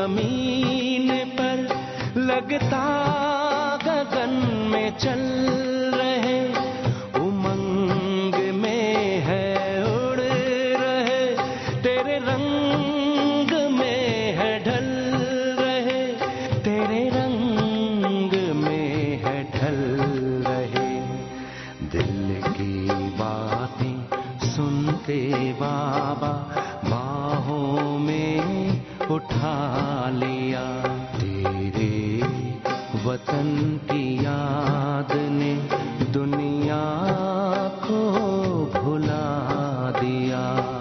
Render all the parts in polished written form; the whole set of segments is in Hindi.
जमीन पर लगता गगन में चल रहे, उमंग में है उड़ रहे, तेरे रंग में है ढल रहे, तेरे रंग में है ढल रहे। दिल की बातें सुनते बाबा बाहों में उठा लिया, तेरे वतन की याद ने दुनिया को भुला दिया।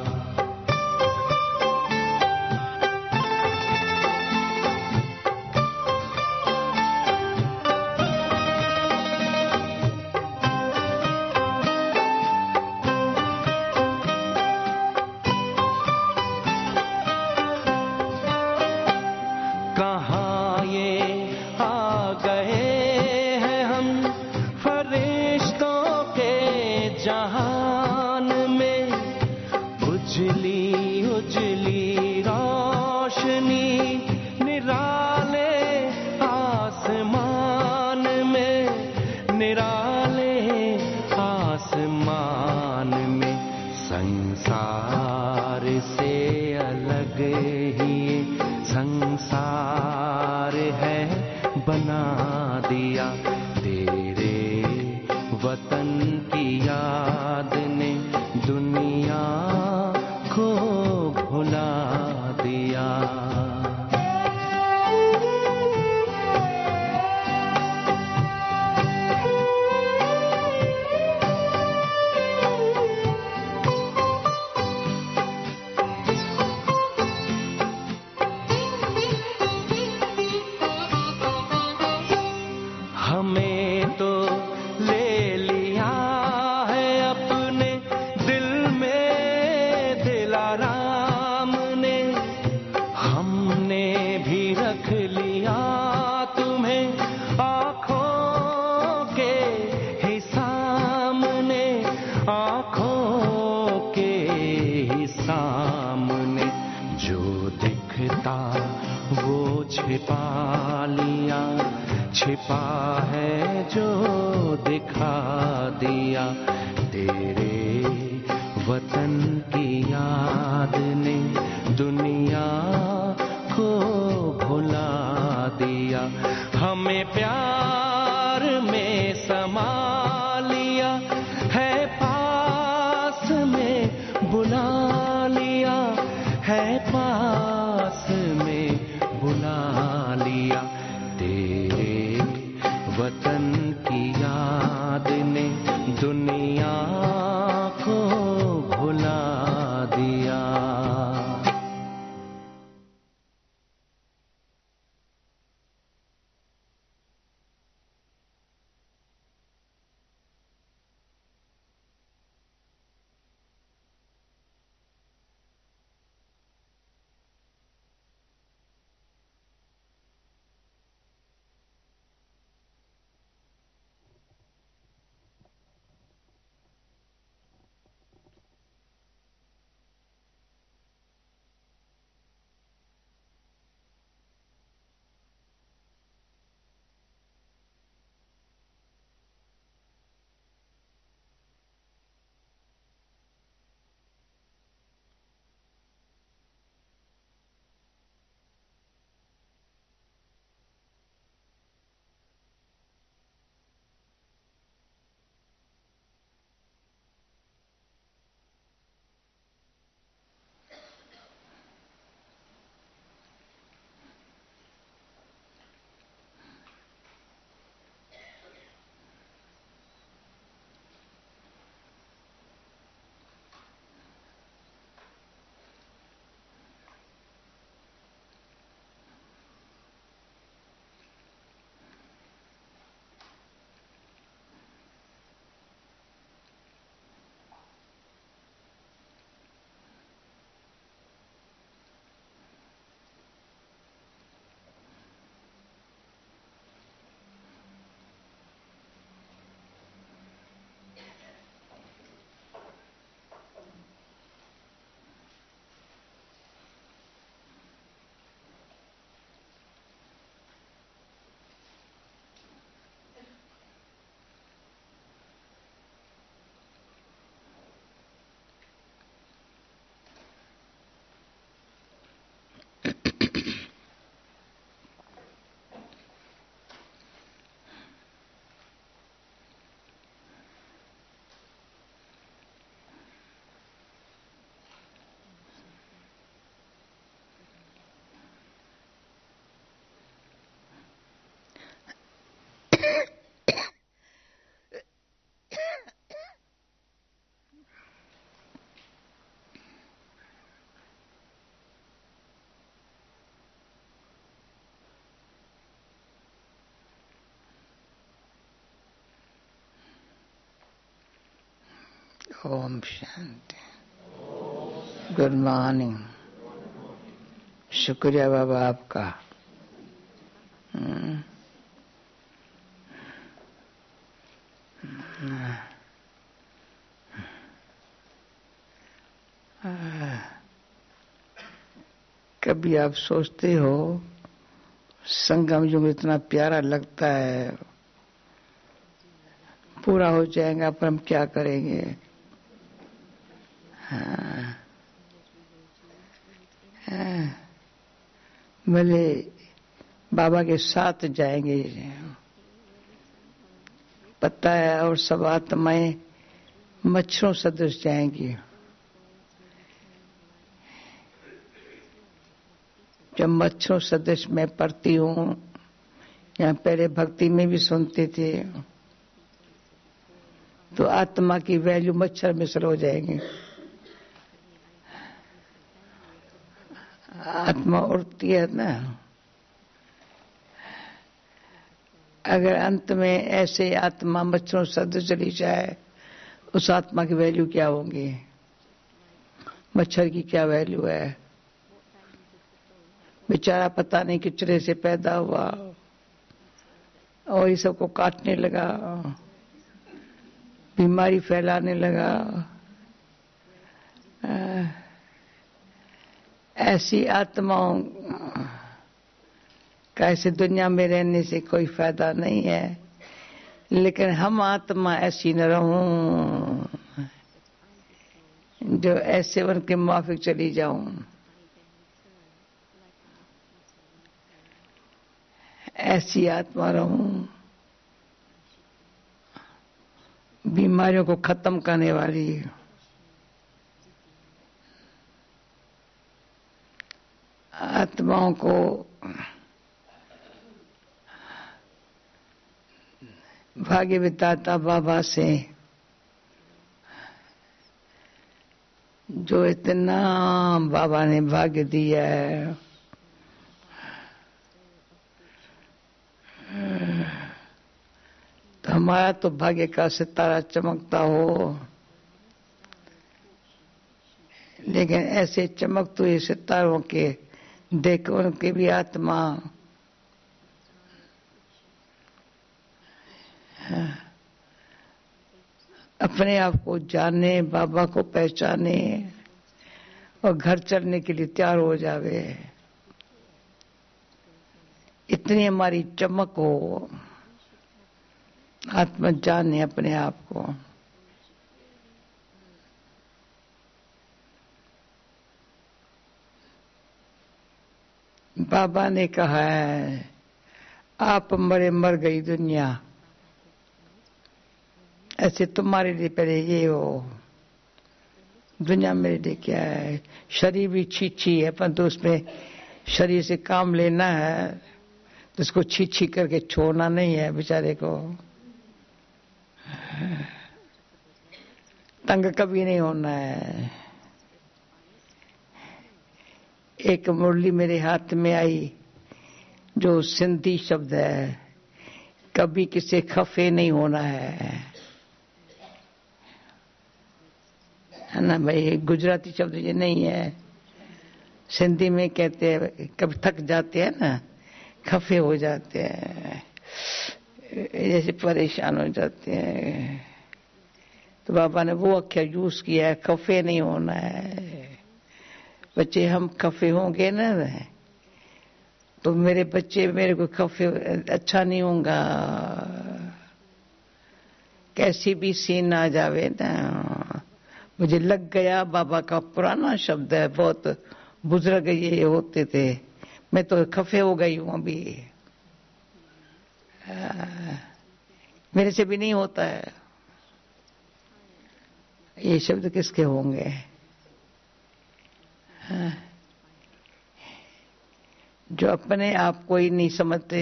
कहाँ ये आ गए हैं हम फरिश्तों के जहान में, उजली उजली रोशनी निराले आसमान में, निराले आसमान में। संसार से अलग ही संसार है बना दिया, तेरे वतन की याद ने दुनिया को भुला दिया। हमें तो ले लिया है अपने दिल में दिलाराम ने, हमने भी रख लिया तुम्हें आँखों के ही सामने, आँखों के ही सामने। जो दिखता वो छिपा लिया, छिपा है जो दिखा दिया, तेरे वतन की याद ने दुनिया को भुला दिया। हमें प्यार में समा लिया है, पास में बुला लिया है, पास में बुला लिया, तेरे वतन की याद ने दुनिया को भुला दिया। ओम शांति। Good morning. शुक्रिया बाबा आपका। कभी आप सोचते हो संगम युग इतना प्यारा लगता है, पूरा हो जाएगा पर हम क्या करेंगे? भले बाबा के साथ जाएंगे, पता है, और सब आत्माएं मच्छरों सदृश जाएंगी। जब मच्छरों सदृश मैं पढ़ती हूँ, यहाँ पहले भक्ति में भी सुनते थे, तो आत्मा की वैल्यू मच्छर मिश्र हो जाएंगे। आत्मा उड़ती है ना, अगर अंत में ऐसे आत्मा मच्छरों सदृश चली जाए, उस आत्मा की वैल्यू क्या होगी? मच्छर की क्या वैल्यू है? बेचारा पता नहीं किचरे से पैदा हुआ और ये सबको काटने लगा, बीमारी फैलाने लगा। ऐसी आत्माओं का ऐसे दुनिया में रहने से कोई फायदा नहीं है। लेकिन हम आत्मा ऐसी न रहूं जो ऐसे उनके माफिक चली जाऊं। ऐसी आत्मा रहूं बीमारियों को खत्म करने वाली, आत्माओं को भाग्य विधाता बाबा से जो इतना बाबा ने भाग्य दिया है, तो हमारा तो भाग्य का सितारा चमकता हो। लेकिन ऐसे चमकते हुए सितारों के देख उनके भी आत्मा अपने आप को जाने, बाबा को पहचाने और घर चलने के लिए तैयार हो जावे। इतनी हमारी चमक हो, आत्मा जाने अपने आप को। बाबा ने कहा है, आप मरे मर गई दुनिया, ऐसे तुम्हारे लिए पहले ये हो। दुनिया मेरे लिए क्या है? शरीर भी छी है, परंतु उसमें शरीर से काम लेना है, तो उसको छी करके छोड़ना नहीं है बेचारे को। तंग कभी नहीं होना है। एक मुरली मेरे हाथ में आई जो सिंधी शब्द है, कभी किसी खफे नहीं होना है ना भाई? गुजराती शब्द ये नहीं है, सिंधी में कहते हैं कभी थक जाते हैं ना, खफे हो जाते हैं, जैसे परेशान हो जाते हैं। तो बाबा ने वो अक्षर यूज किया है, खफे नहीं होना है। बच्चे हम खफे होंगे ना तो मेरे बच्चे मेरे को खफे अच्छा नहीं होगा। कैसी भी सीन आ जावे ना, मुझे लग गया बाबा का पुराना शब्द है, बहुत बुजुर्ग ये होते थे, मैं तो खफे हो गई हूं अभी। मेरे से भी नहीं होता है। ये शब्द किसके होंगे? जो अपने आप को ही नहीं समझते,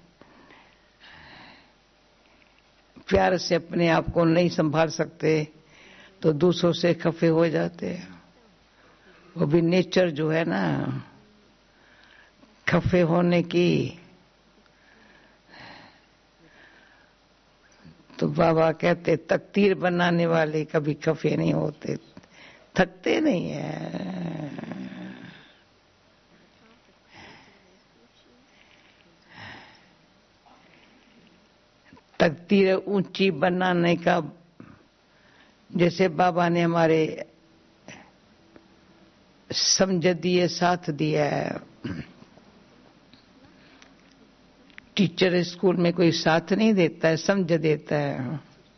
प्यार से अपने आप को नहीं संभाल सकते, तो दूसरों से खफे हो जाते हैं। वो भी नेचर जो है ना खफे होने की, तो बाबा कहते तकदीर बनाने वाले कभी खफे नहीं होते, थकते नहीं है। तकदीर ऊंची बनाने का, जैसे बाबा ने हमारे समझ दिए, साथ दिया है। टीचर स्कूल में कोई साथ नहीं देता है, समझ देता है।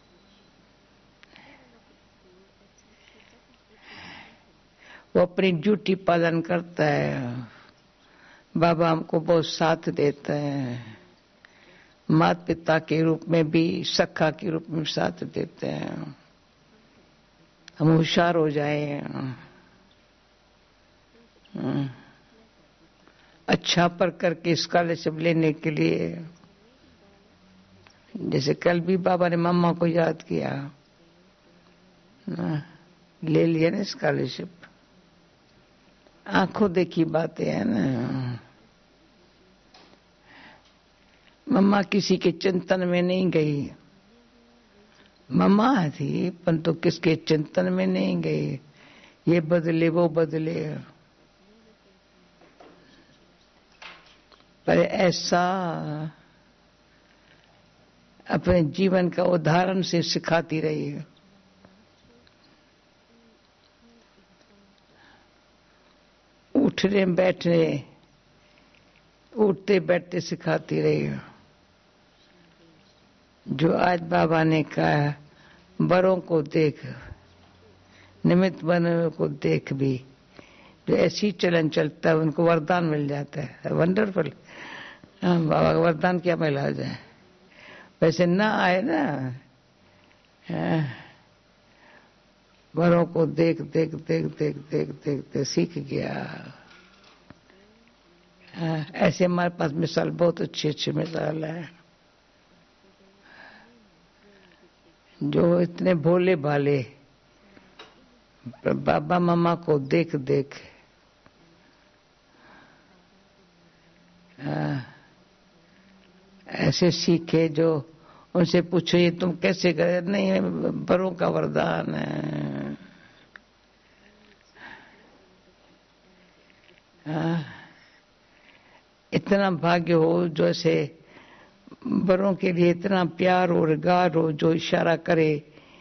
वो अपनी ड्यूटी पालन करता है। बाबा हमको बहुत साथ देता है, माता पिता के रूप में भी, सखा के रूप में साथ देते हैं। हम होशियार हो जाए, अच्छा पर करके स्कॉलरशिप लेने के लिए। जैसे कल भी बाबा ने मम्मा को याद किया, ले लिया ना स्कॉलरशिप। आंखों देखी बातें है ना। मम्मा किसी के चिंतन में नहीं गई, मम्मा थी परंतु किसके चिंतन में नहीं गई। ये बदले वो बदले, पर ऐसा अपने जीवन का उदाहरण से सिखाती रही है। उठने बैठने, उठते बैठते सिखाती रही है। जो आज बाबा ने कहा, बड़ों को देख, निमित्त बने को देख भी, जो ऐसी चलन चलता है उनको वरदान मिल जाता है। वंडरफुल। बाबा का वरदान क्या मिला जाए, वैसे ना आए ना। बड़ों को देख देख देख देख देख देख देख सीख गया। ऐसे हमारे पास मिसाल, बहुत अच्छी अच्छी मिसाल है। जो इतने भोले भाले, बाबा मम्मा को देख देख ऐसे सीखे। जो उनसे पूछो ये तुम कैसे करे, नहीं बड़ों का वरदान है। इतना भाग्य हो जैसे बड़ों के लिए इतना प्यार और रिगार हो, जो इशारा करे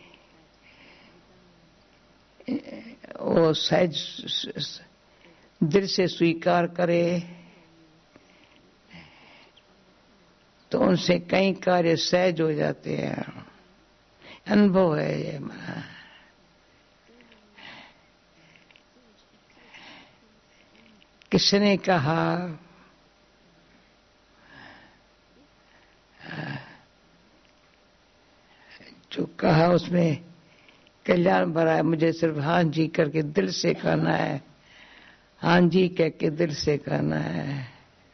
वो सहज दिल से स्वीकार करे, तो उनसे कई कार्य सहज हो जाते हैं। अनुभव है ये। किसने कहा, जो कहा उसमें कल्याण भरा है। मुझे सिर्फ हाँ जी करके दिल से कहना है, हाँ जी कह के दिल से कहना है।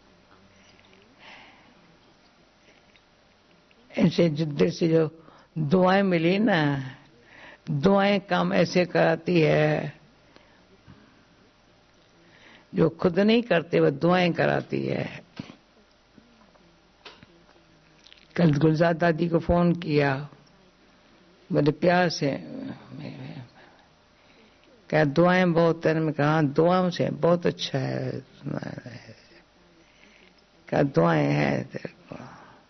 ऐसे दिल से जो दुआएं मिली ना, दुआएं काम ऐसे कराती है, जो खुद नहीं करते वह दुआएं कराती है। कल गुलजार दादी को फोन किया, बड़े प्यार से, क्या दुआएं बहुत है। मैं कहा दुआओं से बहुत अच्छा है। क्या दुआएं हैं तेरे को,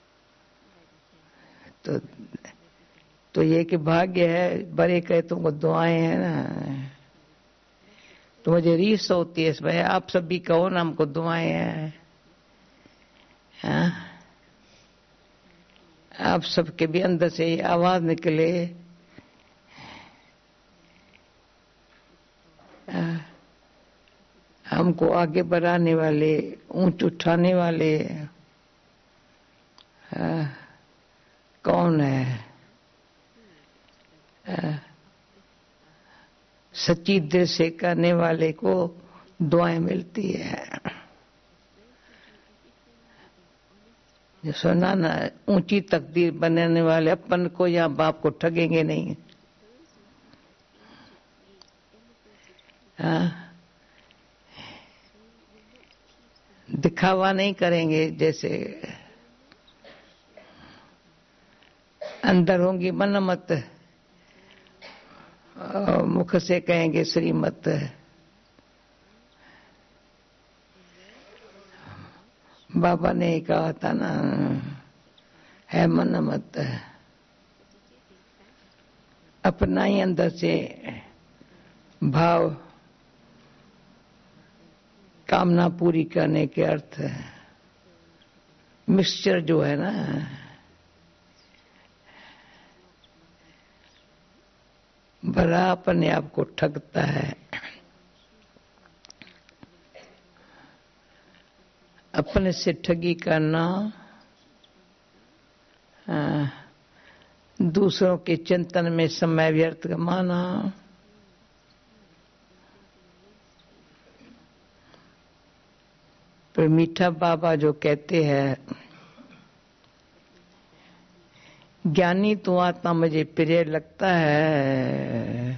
तो ये कि भाग्य है, बड़े कहे तुमको दुआएं हैं ना। तो मुझे रीस होती है इसमें, आप सब भी कहो ना हमको दुआएं हैं। आप सबके भी अंदर से ये आवाज निकले, हमको आगे बढ़ाने वाले, ऊंच उठाने वाले कौन है। सच्ची दिल से करने वाले को दुआएं मिलती है। जो सुना ना, ऊंची तकदीर बनाने वाले अपन को या बाप को ठगेंगे नहीं। दिखावा नहीं करेंगे। जैसे अंदर होंगी मनमत, मुख से कहेंगे श्रीमत। बाबा ने कहा था ना, है मनमत। अपना ही अंदर से भाव कामना पूरी करने के अर्थ मिक्सचर जो है ना, बड़ा अपने आप को ठगता है। अपने से ठगी करना, दूसरों के चिंतन में समय व्यर्थ गमाना, पर मीठा बाबा जो कहते हैं, ज्ञानी तो आत्मा मुझे प्रिय लगता है,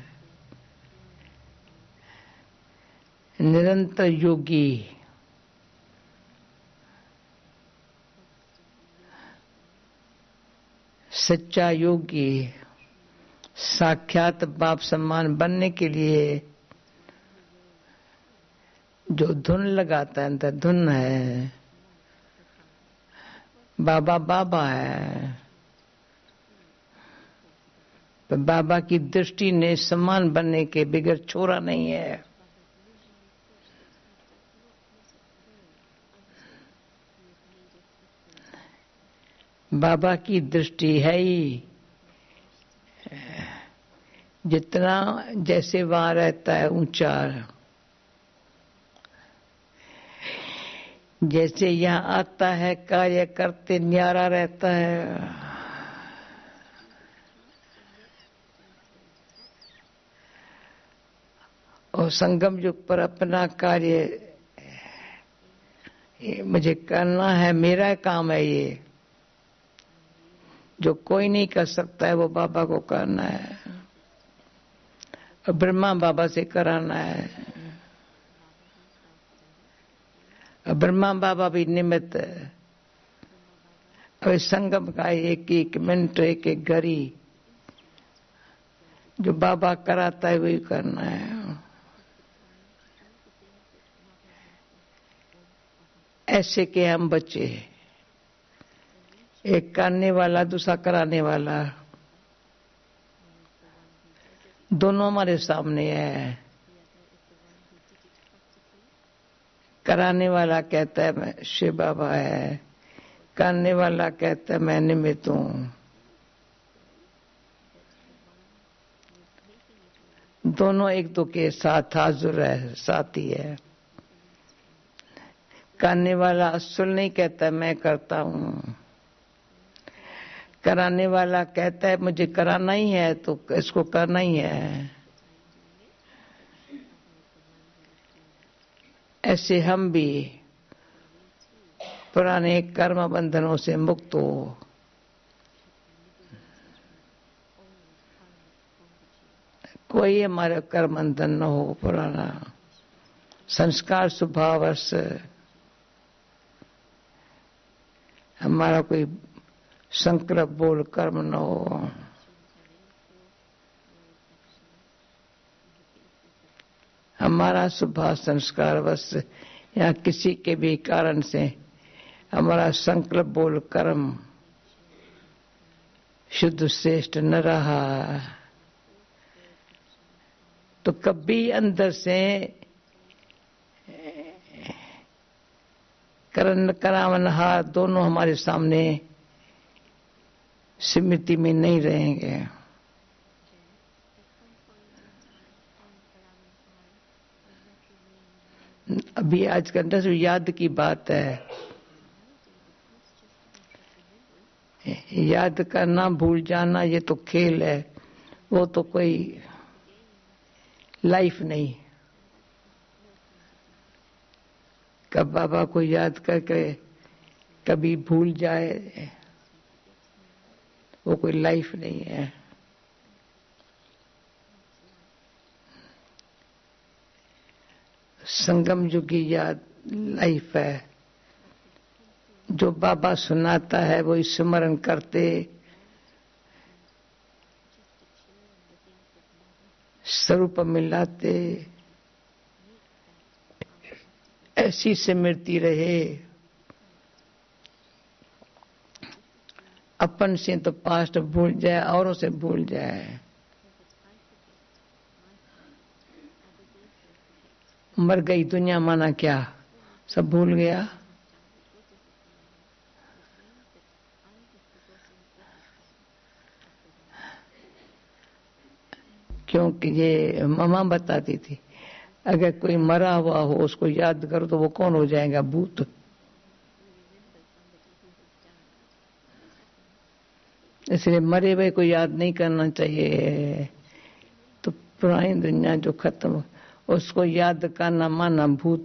निरंतर योगी सच्चा योगी साक्षात बाप सम्मान बनने के लिए जो धुन लगाता है, अंदर धुन है, बाबा बाबा है। तो बाबा की दृष्टि ने सम्मान बनने के बिगड़ छोड़ा नहीं है। बाबा की दृष्टि है ही, जितना जैसे वहां रहता है ऊंचा, जैसे यहाँ आता है कार्य करते न्यारा रहता है, और संगम युग पर अपना कार्य मुझे करना है, मेरा काम है, ये जो कोई नहीं कर सकता है वो बाबा को करना है, और ब्रह्मा बाबा से कराना है। और ब्रह्मा बाबा भी निमित्त, और संगम का एक एक मिनट, एक एक घड़ी जो बाबा कराता है वही करना है। ऐसे के हम बच्चे, एक करने वाला दूसरा कराने वाला, दोनों हमारे सामने है। कराने वाला कहता है मैं शिव बाबा है, करने वाला कहता है मैं निमित्त हूं। दोनों एक दो के साथ हाजुर है, साथी है। करने वाला असुल नहीं कहता मैं करता हूं, कराने वाला कहता है मुझे कराना ही है तो इसको करना ही है। ऐसे हम भी पुराने कर्म बंधनों से मुक्त हो, कोई हमारे कर्म बंधन न हो, पुराना संस्कार स्वभावश हमारा कोई संकल्प बोल कर्म न हो। हमारा स्वभाव संस्कार बस या किसी के भी कारण से हमारा संकल्प बोल कर्म शुद्ध श्रेष्ठ न रहा, तो कभी अंदर से करण करावनहार दोनों हमारे सामने स्मृति में नहीं रहेंगे। अभी आज का दस याद की बात है, याद करना भूल जाना ये तो खेल है, वो तो कोई लाइफ नहीं। कब बाबा को याद करके कभी भूल जाए वो कोई लाइफ नहीं है। संगम युग की याद लाइफ है। जो बाबा सुनाता है वो स्मरण करते स्वरूप मिलाते, ऐसी सिमरती रहे। अपन से तो पास्ट भूल जाए, औरों से भूल जाए। मर गई दुनिया माना क्या, सब भूल गया। क्योंकि ये मामा बताती थी, अगर कोई मरा हुआ हो उसको याद करो तो वो कौन हो जाएगा, भूत। इसलिए मरे हुए को याद नहीं करना चाहिए। तो पुरानी दुनिया जो खत्म, उसको याद करना माना भूत।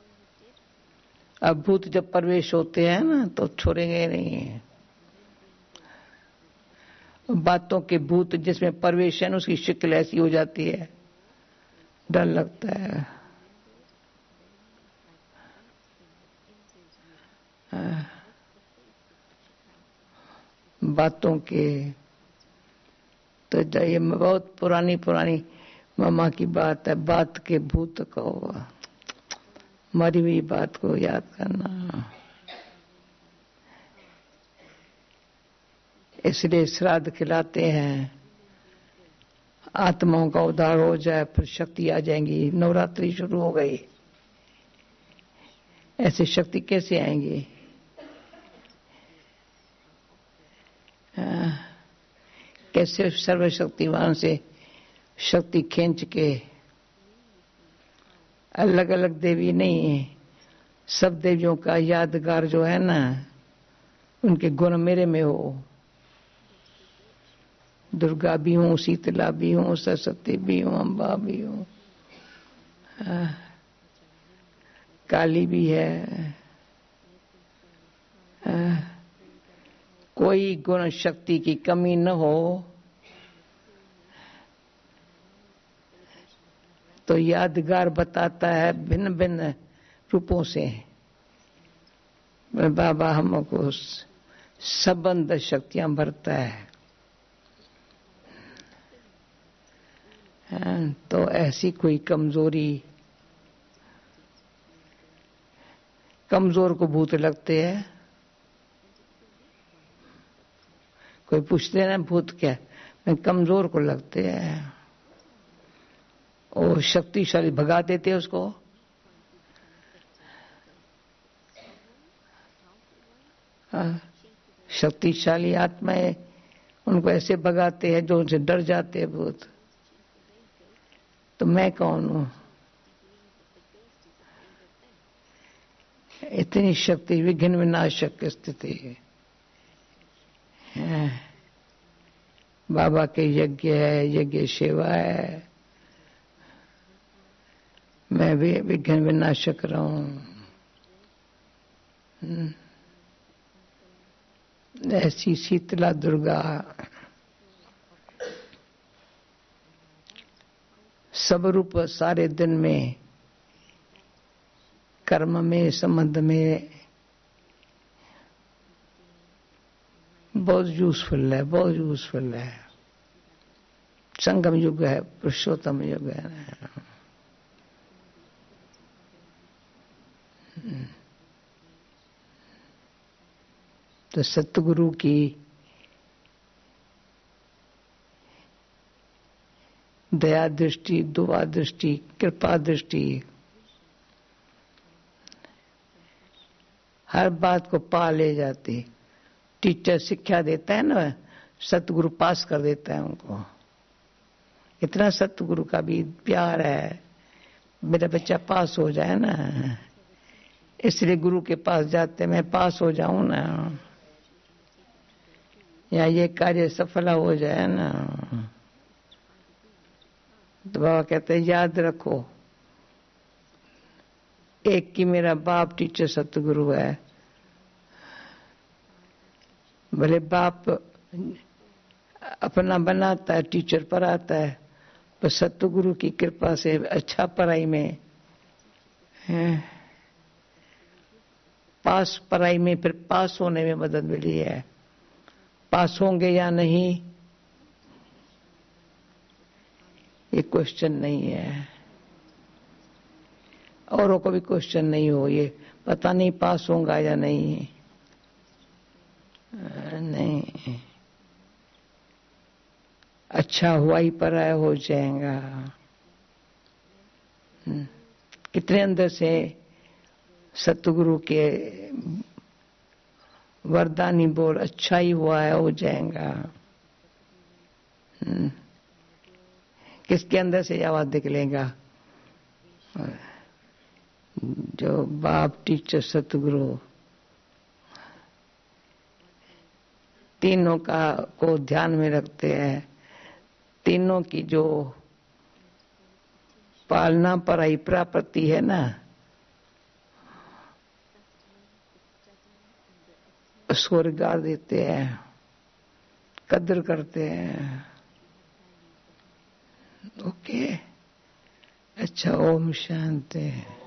अब भूत जब प्रवेश होते हैं ना तो छोड़ेंगे नहीं। बातों के भूत जिसमें प्रवेश है ना, उसकी शक्ल ऐसी हो जाती है, डर लगता है। बातों के तो ये बहुत पुरानी पुरानी मामा की बात है। बात के भूत को, मरी हुई बात को याद करना। इसलिए श्राद्ध खिलाते हैं, आत्माओं का उद्धार हो जाए, फिर शक्ति आ जाएंगी। नवरात्रि शुरू हो गई, ऐसी शक्ति कैसे आएंगी? कैसे सर्वशक्तिवान से शक्ति खींच के, अलग अलग देवी नहीं है, सब देवियों का यादगार जो है ना, उनके गुण मेरे में हो। दुर्गा भी हूँ, शीतला भी हूँ, सरस्वती भी हूँ, अम्बा भी हूँ, काली भी है। कोई गुण शक्ति की कमी न हो तो यादगार बताता है भिन्न भिन्न रूपों से। बाबा हमको संबंध शक्तियां भरता है। तो ऐसी कोई कमजोरी, कमजोर को भूत लगते हैं। कोई पूछते हैं ना भूत क्या, मैं कमजोर को लगते हैं। और शक्तिशाली भगा देते हैं उसको। शक्तिशाली आत्माएं उनको ऐसे भगाते हैं जो उनसे डर जाते हैं भूत। तो मैं कौन हूं? इतनी शक्ति, विघ्न विनाशक स्थिति है। बाबा के यज्ञ है, यज्ञ सेवा है, मैं भी विघ्न विनाशक रहूं। ऐसी शीतला दुर्गा सब रूप सारे दिन में, कर्म में, संबंध में बहुत यूजफुल है, बहुत यूजफुल है। संगम युग है, पुरुषोत्तम युग है। तो सतगुरु की दया दृष्टि, दुआ दृष्टि, कृपा दृष्टि हर बात को पा ले जाती। टीचर शिक्षा देता है ना, सतगुरु पास कर देता है उनको। इतना सतगुरु का भी प्यार है, मेरा बच्चा पास हो जाए ना, इसलिए गुरु के पास जाते, मैं पास हो जाऊं ना, या ये कार्य सफल हो जाए ना। तो बाबा कहते हैं याद रखो, एक की मेरा बाप टीचर सतगुरु है। भले बाप अपना बनाता है, टीचर पढ़ाता है, पर सतगुरु की कृपा से अच्छा पढ़ाई में है, पास पढ़ाई में, फिर पास होने में मदद मिली है। पास होंगे या नहीं ये क्वेश्चन नहीं है, औरों को भी क्वेश्चन नहीं हो, ये पता नहीं पास होगा या नहीं। नहीं, अच्छा हुआ ही पराया हो जाएगा। कितने अंदर से सतगुरु के वरदानी बोल, अच्छा ही हुआ है हो जाएगा। किसके अंदर से आवाज निकलेगा? जो बाप, टीचर, सतगुरु तीनों का को ध्यान में रखते हैं, तीनों की जो पालना पराई प्राप्ति है ना, उसको रिगार देते हैं, कदर करते हैं। ओके, अच्छा, ओम शांति।